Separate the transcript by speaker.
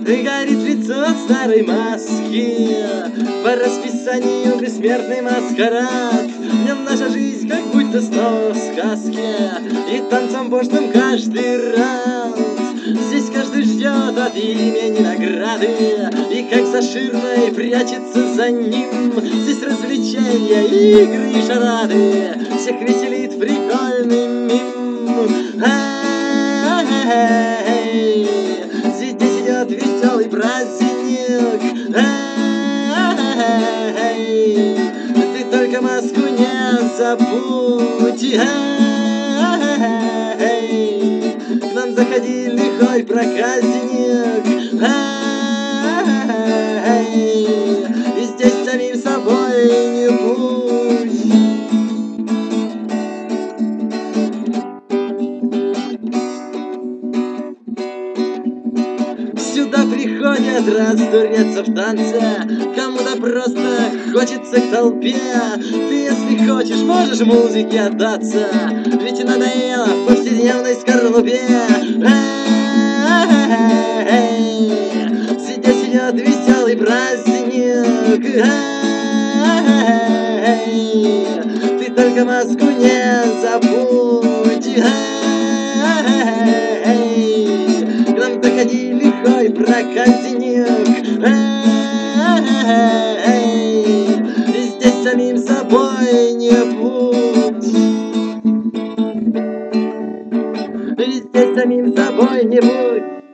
Speaker 1: Горит лицо от старой маски, по расписанию бессмертный маскарад. В нем наша жизнь как будто снова в сказке, и танцем пошлым каждый раз. Здесь каждый ждет от имени награды, и как за ширмой прячется за ним. Здесь развлечения, игры и шарады, всех веселит прикольный мим. Здесь идет веселый праздник. Ты только маску не забудь. К нам заходи, лихой проказник. И здесь самим собой не будь. Сюда приходят раздуреться в танце, кому-то просто хочется к толпе. Ты, если хочешь, можешь музыке отдаться, ведь надоело в повседневной скорлупе. Здесь идет веселый праздник. Ты только маску не забудь. К нам заходи, лихой проказник. И здесь самим собой не будь. И здесь самим собой не будь.